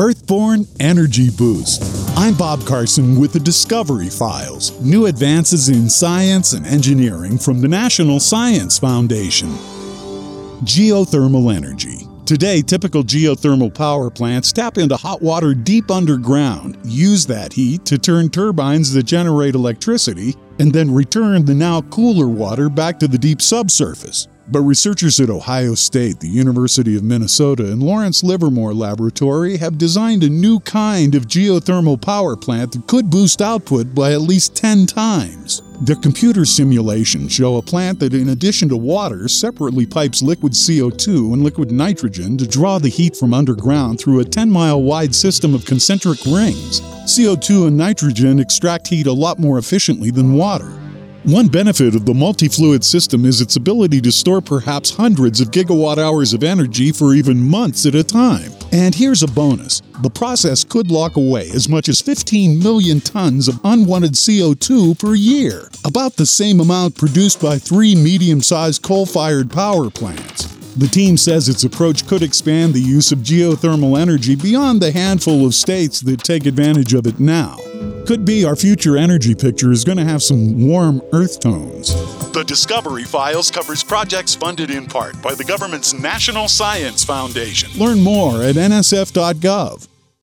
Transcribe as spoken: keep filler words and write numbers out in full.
Earthborne Energy Boost. I'm Bob Carson with the Discovery Files, new advances in science and engineering from the National Science Foundation. Geothermal energy. Today, typical geothermal power plants tap into hot water deep underground, use that heat to turn turbines that generate electricity, and then return the now cooler water back to the deep subsurface. But researchers at Ohio State, the University of Minnesota, and Lawrence Livermore Laboratory have designed a new kind of geothermal power plant that could boost output by at least ten times. Their computer simulations show a plant that, in addition to water, separately pipes liquid C O two and liquid nitrogen to draw the heat from underground through a ten-mile wide system of concentric rings. C O two and nitrogen extract heat a lot more efficiently than water. One benefit of the multi-fluid system is its ability to store perhaps hundreds of gigawatt hours of energy for even months at a time. And here's a bonus. The process could lock away as much as fifteen million tons of unwanted C O two per year, about the same amount produced by three medium-sized coal-fired power plants. The team says its approach could expand the use of geothermal energy beyond the handful of states that take advantage of it now. Could be our future energy picture is going to have some warm earth tones. The Discovery Files covers projects funded in part by the government's National Science Foundation. Learn more at N S F dot gov.